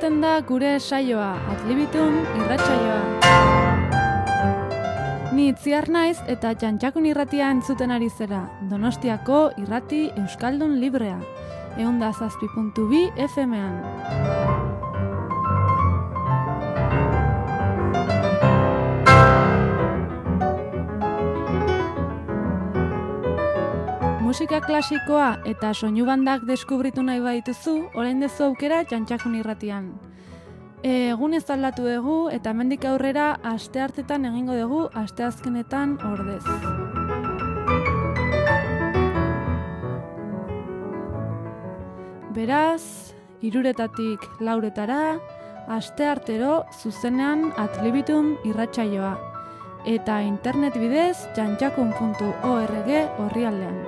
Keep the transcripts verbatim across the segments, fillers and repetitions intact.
hasten da gure saioa, Adlibitum irratsaioa. Ni Itziar naiz eta Txantxakun irratia entzuten ari zera, Donostiako irrati euskaldun librea, ehun eta zazpi puntu bi F M-an. Musika klasikoa eta soinu bandak deskubritu nahi badituzu, orain dezu aukera Txantxakun irratian. Egun ez aldatu dugu eta hemendik aurrera asteartetan egingo dugu asteazkenetan ordez. Beraz, hiruretatik lauretara, asteartero zuzenean Adlibitum irratsaioa eta internet bidez txantxakun puntu org orrialdean.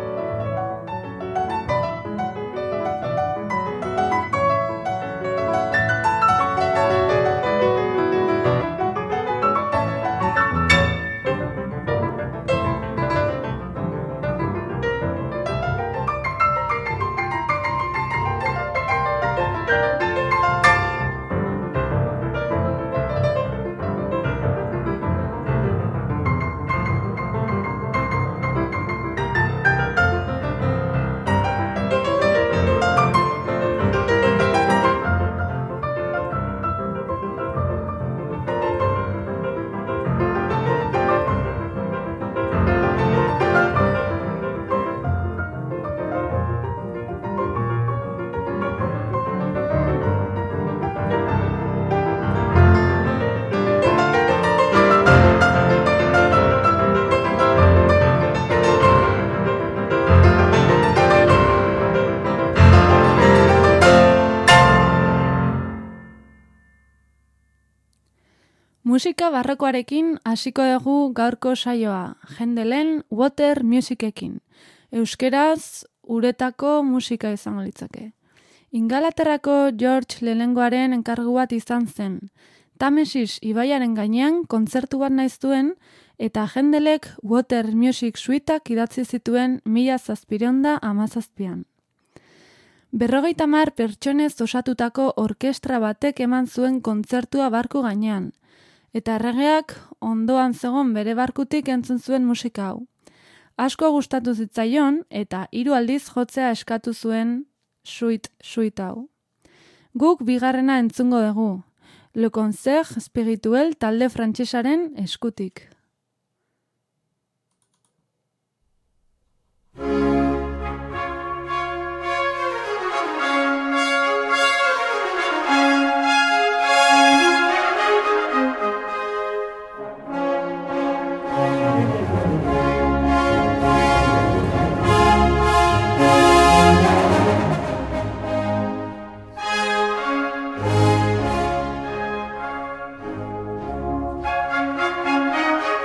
Musika barrokoarekin hasiko dugu gaurko saioa, Händelen Water Musicekin. Euskeraz, uretako musika izango litzake. Ingalaterrako George lehenengoaren enkargu bat izan zen. Tamesis ibaiaren gainean kontzertu bat nahi zuen eta Händelek Water Music Suitak idatzi zituen mila zazpiehun eta hamazazpian. Berrogeita hamar pertsonez osatutako orkestra batek eman zuen kontzertua barku gainean. Eta erregeak ondoan zegon bere barkutik entzun zuen musika hau. Asko gustatu zitzaion eta hiru aldiz jotzea eskatu zuen suit suit hau. Guk bigarrena entzungo dugu, Le Concert Spirituel talde frantsesaren eskutik. Thank you.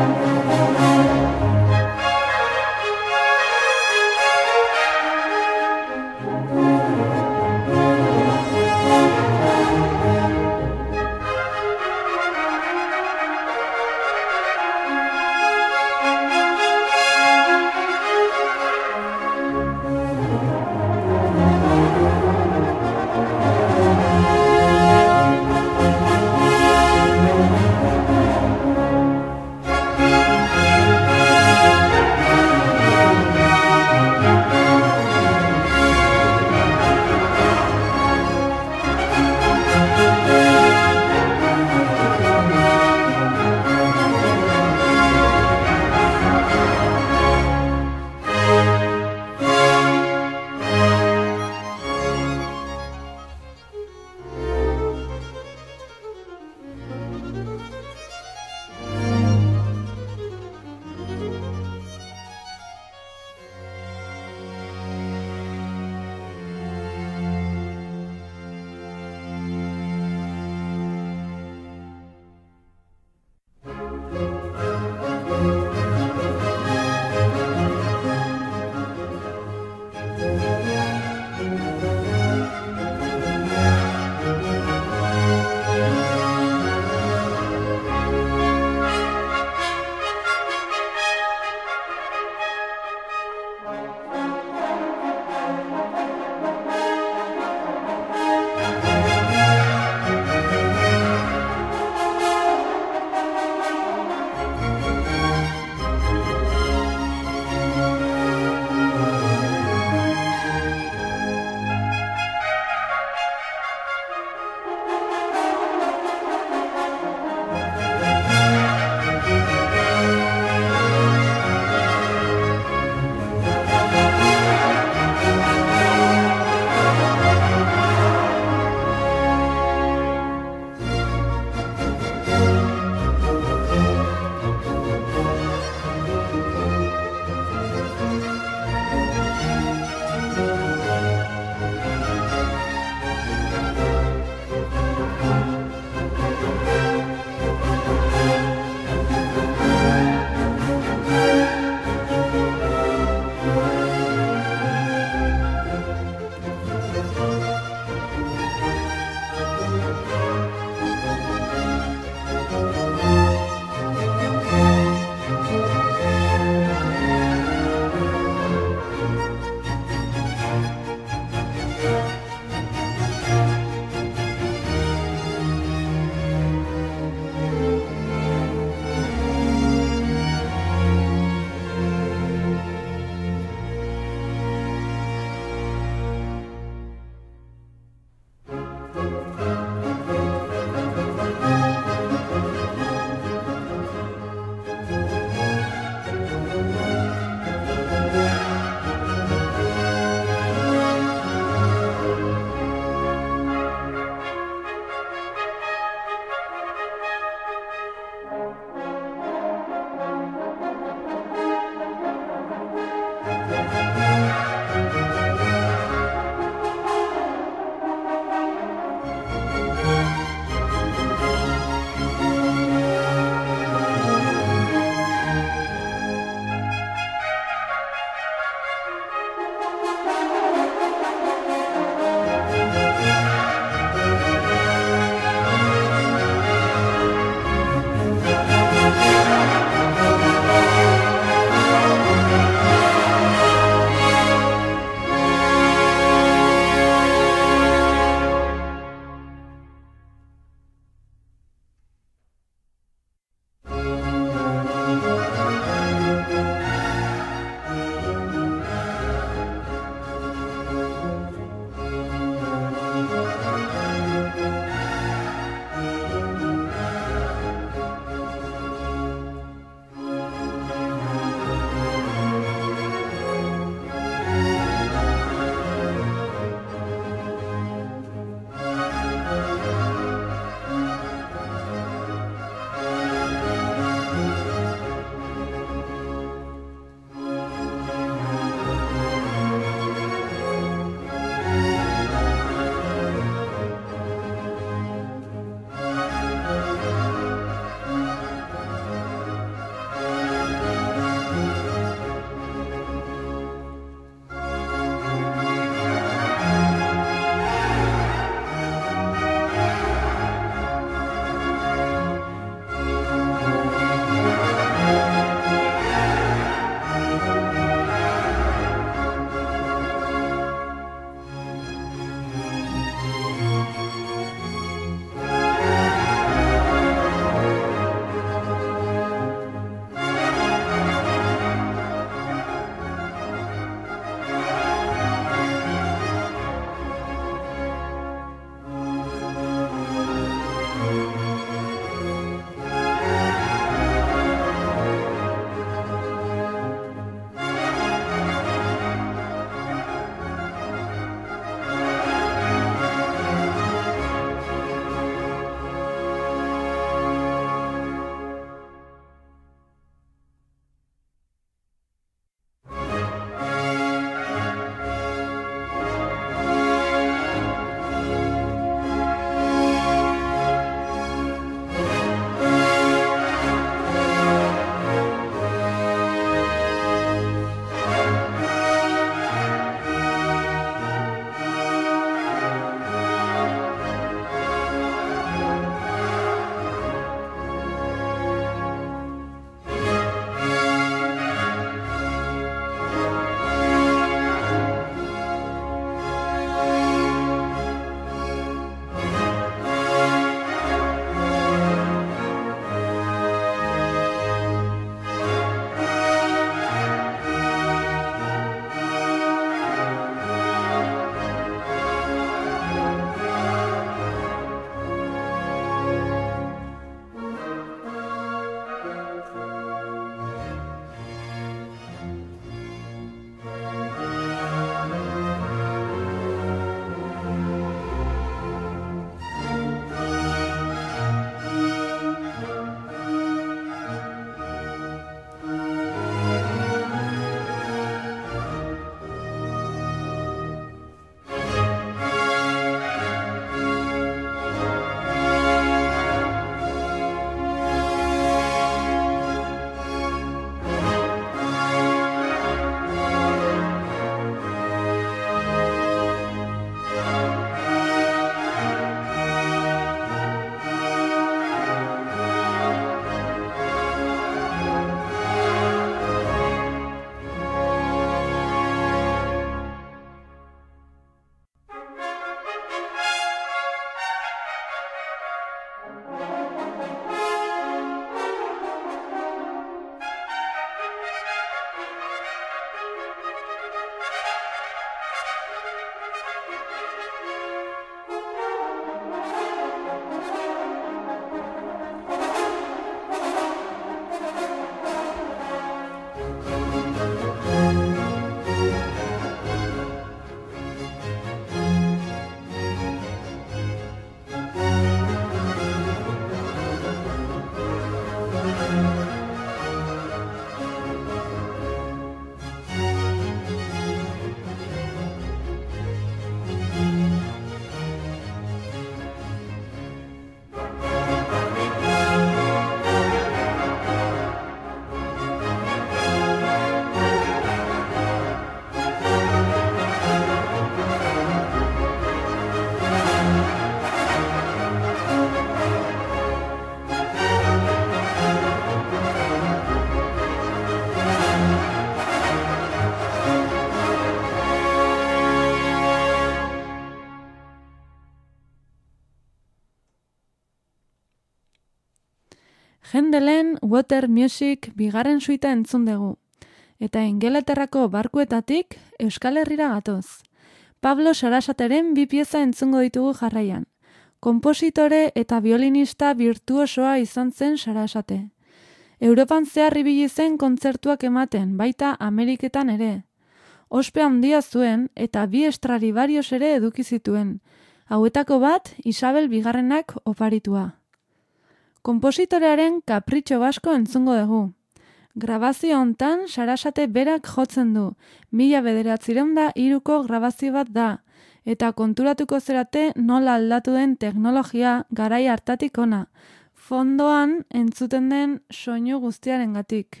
Händelen Water Music bigarren suita entzun dugu, eta Ingalaterrako barkuetatik Euskal Herrira gatoz. Pablo Sarasateren bi pieza entzungo ditugu jarraian. Konpositore eta violinista virtuosoa izan zen Sarasate. Europan zehar ibili zen kontzertuak ematen, baita Ameriketan ere. Ospe handia zuen eta bi Stradivarius ere eduki zituen. Hauetako bat Isabel bigarrenak oparitua. Konpositorearen Kapritxo Basko entzungo dugu. Grabazio hontan Sarasate berak jotzen du. Mila bederatziehun eta hiruko grabazio bat da, eta konturatuko zerate nola aldatu den teknologia garai hartatik ona, fondoan entzuten den soinu guztiarengatik.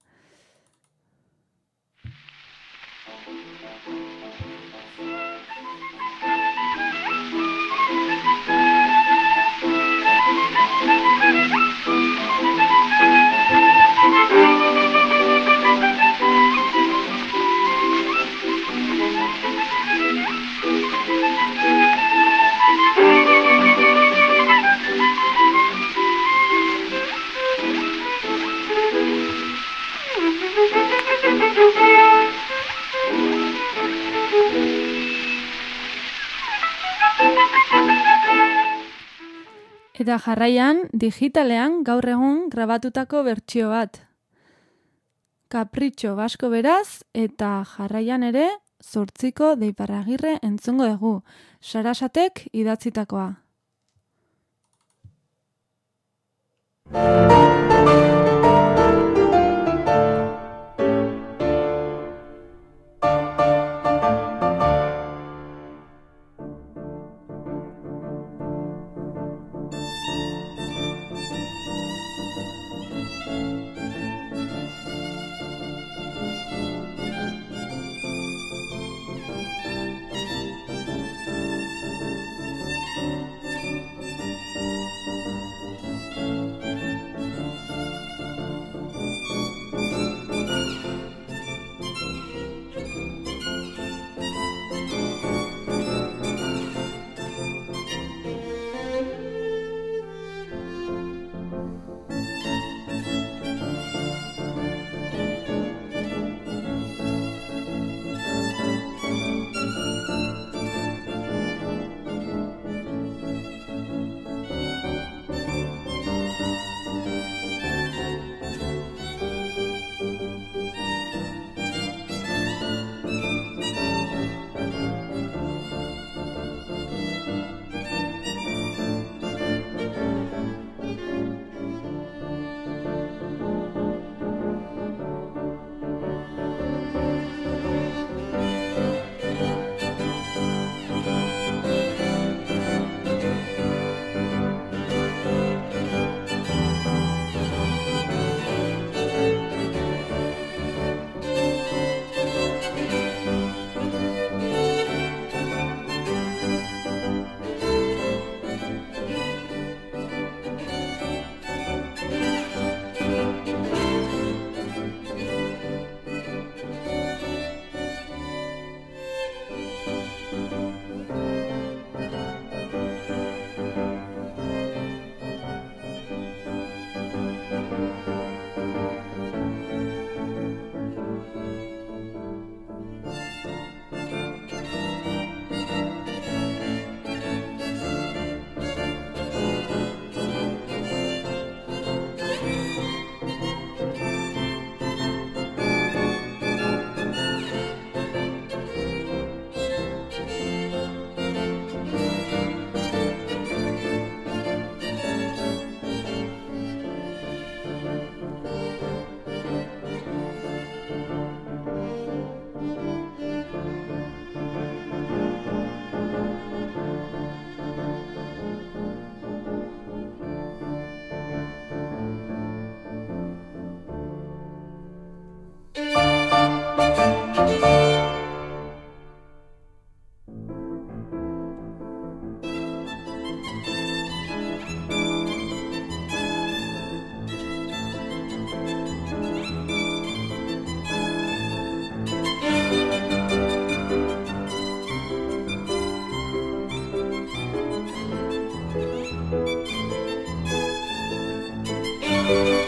Eta jarraian, digitalean gaur egun grabatutako bertsio bat. Kapritxo Basko beraz, eta jarraian ere, zortziko Deiparragirre entzungo dugu, Sarasatek idatzitakoa. Thank